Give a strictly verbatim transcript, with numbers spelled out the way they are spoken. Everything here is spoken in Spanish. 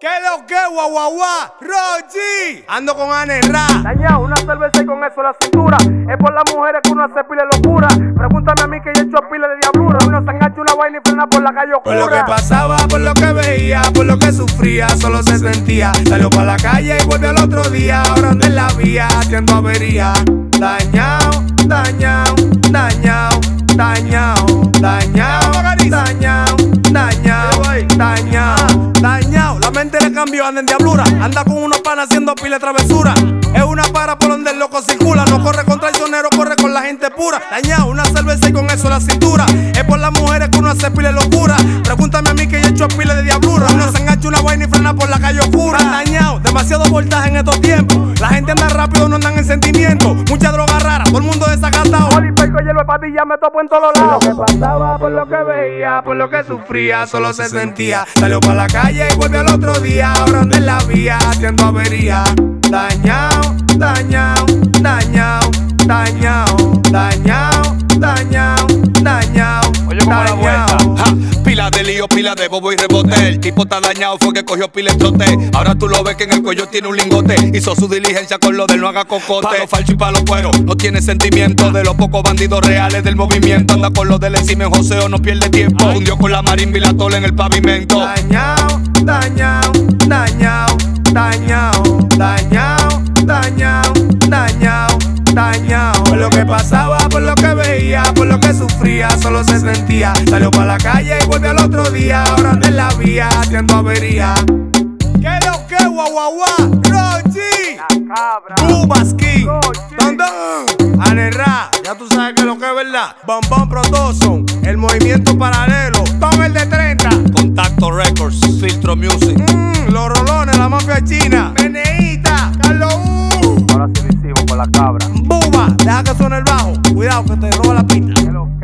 ¿Qué lo que, guau, guau, guau? Rochi, ando con Anerra. Dañado, una cerveza y con eso la cintura. Es por las mujeres que uno hace pile de locura. Pregúntame a mí que yo he hecho pile de diablura. Uno se engancha una vaina y frena por la calle oscura. Por lo que pasaba, por lo que veía, por lo que sufría, solo se sentía. Salió para la calle y volvió al otro día. Ahora anda en la vía, haciendo avería. Dañado, dañado, dañado, dañado, dañado, dañado, dañado, dañado, dañado. La mente le cambió, anda en diablura. Anda con unos panas haciendo pile de travesura. Es una para por donde el loco circula. No corre con traicionero, corre con la gente pura. Dañado, una cerveza y con eso la cintura. Es por las mujeres que uno hace pile de locura. Pregúntame a mí que yo he hecho pile de diablura. Uno se engancha una vaina y frena por la calle oscura. Dañado, demasiado voltaje en estos tiempos. La gente anda rápido, no andan en sentimiento. Mucha droga rara, todo el mundo desacatado. Oli, perco, hielo de patilla, me topo en todos lados. Por lo que pasaba, por lo que veía, por lo que sufría, solo se sentía. Salió para la calle y volvió al otro día. Ahora anda en la vía, haciendo avería. Dañado, dañado, dañado, dañado, dañado, dañado, dañado. Oye, como la vuelta. Ja, pila de lío, pila de bobo y rebote. El tipo está dañado, fue que cogió pila de trote. Ahora tú lo ves que en el cuello tiene un lingote. Hizo su diligencia con lo del no haga cocote. Palo falso y palo cuero, no tiene sentimiento. De los pocos bandidos reales del movimiento. Anda con lo del encima en joseo, no pierde tiempo. Hundió con la marimba y la tola en el pavimento. Dañado, dañado, dañado, dañado, dañado, dañado, dañado, dañado. Por lo que pasaba, por lo que veía, por lo que sufría, solo se sentía. Salió para la calle y volvió al otro día. Ahora anda en la vía, haciendo avería. ¿Qué lo que, guau, guau, guau? Rochi, La cabra. Bubaski, Rochi. Don Don, Anerra, ya tú sabes que lo que es verdad. Bom Bom Protoson, el movimiento paralelo, Tom el de treinta. Contacto Records, Filtro Music. Mmm, los rolones, la mafia china. Meneíta, Carlos U. Ahora sí lo hicimos con la cabra. Buba, deja que suene el bajo. Cuidado que te roba la pista. Qué loco.